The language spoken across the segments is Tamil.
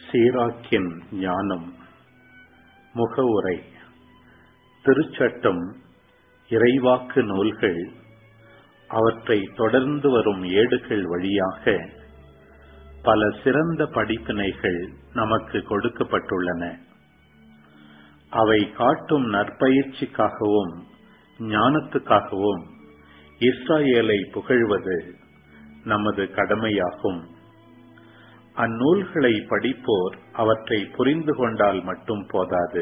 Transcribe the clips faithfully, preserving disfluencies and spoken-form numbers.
சீராக்கின் ஞானம். முகவுரை. திருச்சட்டம், இறைவாக்கு நூல்கள், அவற்றை தொடர்ந்து வரும் ஏடுகள் வழியாக பல சிறந்த படிப்பினைகள் நமக்கு கொடுக்கப்பட்டுள்ளன. அவை காட்டும் நற்பயிற்சிக்காகவும் ஞானத்துக்காகவும் இஸ்ராயேலை புகழ்வது நமது கடமையாகும். அந்நூல்களை படிப்போர் அவற்றை புரிந்து கொண்டால் மட்டும் போதாது.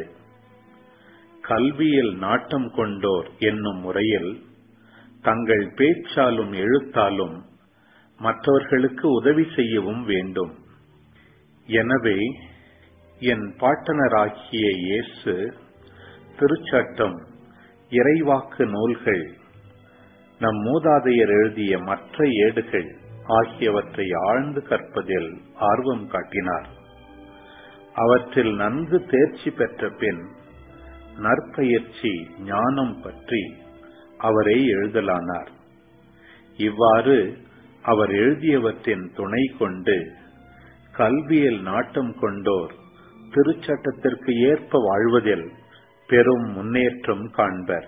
கல்வியில் நாட்டம் கொண்டோர் என்னும் முறையில் தங்கள் பேச்சாலும் எழுத்தாலும் மற்றவர்களுக்கு உதவி செய்யவும் வேண்டும். எனவே என் பாட்டனராகிய இயேசு, திருச்சட்டம், இறைவாக்கு நூல்கள், நம் மூதாதையர் எழுதிய மற்ற ஏடுகள் ஆகியவற்றை ஆழ்ந்து கற்பதில் ஆர்வம் காட்டினார். அவற்றில் நன்கு தேர்ச்சி பெற்ற பின் நற்பயிற்சி, ஞானம் பற்றி அவரே எழுதலானார். இவ்வாறு அவர் எழுதியவற்றின் துணை கொண்டு கல்வியில் நாட்டம் கொண்டோர் திருச்சட்டத்திற்கு ஏற்ப வாழ்வதில் பெரும் முன்னேற்றம் காண்பர்.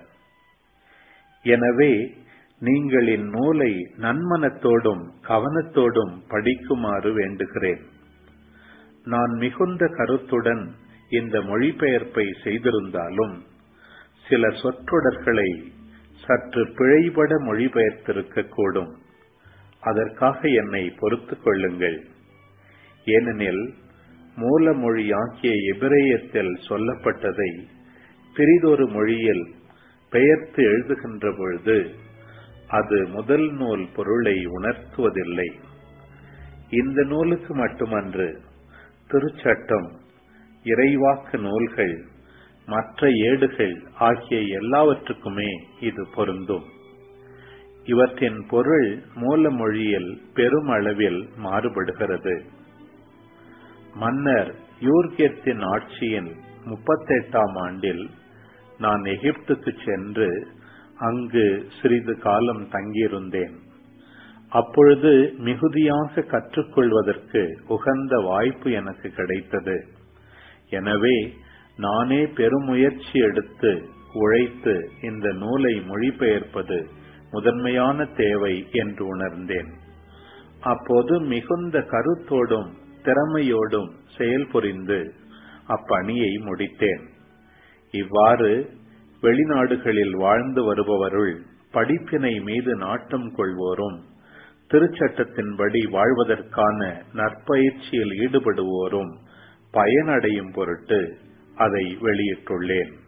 எனவே நீங்கள் இந்நூலை நன்மனத்தோடும் கவனத்தோடும் படிக்குமாறு வேண்டுகிறேன். நான் மிகுந்த கருத்துடன் இந்த மொழிபெயர்ப்பை செய்திருந்தாலும் சில சொற்றொடர்களை சற்று பிழைபட மொழிபெயர்த்திருக்கக்கூடும். அதற்காக என்னை பொறுத்துக் கொள்ளுங்கள். ஏனெனில் மூல மொழியாகிய எபிரேயத்தில் சொல்லப்பட்டதை பிறிதொரு மொழியில் பெயர்த்து எழுதுகின்ற பொழுது அது முதல் நூல் பொருளை உணர்த்துவதில்லை. இந்த நூலுக்கு மட்டுமன்று, திருச்சட்டம், இறைவாக்கு நூல்கள், மற்ற ஏடுகள் ஆகிய எல்லாவற்றுக்குமே இது பொருந்தும். இவற்றின் பொருள் மூல மொழியில் பெருமளவில் மாறுபடுகிறது. மன்னர் யூர்கெத்தின் ஆட்சியின் முப்பத்தெட்டாம் ஆண்டில் நான் எகிப்துக்கு சென்று அங்கு சிறிது காலம் தங்கியிருந்தேன். அப்பொழுது மிகுதியாக கற்றுக்கொள்வதற்கு உகந்த வாய்ப்பு எனக்கு கிடைத்தது. எனவே நானே பெருமுயற்சி எடுத்து உழைத்து இந்த நூலை மொழிபெயர்ப்பது முதன்மையான தேவை என்று உணர்ந்தேன். அப்போது மிகுந்த கருத்தோடும் திறமையோடும் செயல்புரிந்து அப்பணியை முடித்தேன். இவ்வாறு வெளிநாடுகளில் வாழ்ந்து வருபவருள் படிப்பினை மீது நாட்டம் கொள்வோரும் திருச்சட்டத்தின்படி வாழ்வதற்கான நற்பயிற்சியில் ஈடுபடுவோரும் பயனடையும் பொருட்டு அதை வெளியிட்டுள்ளேன்.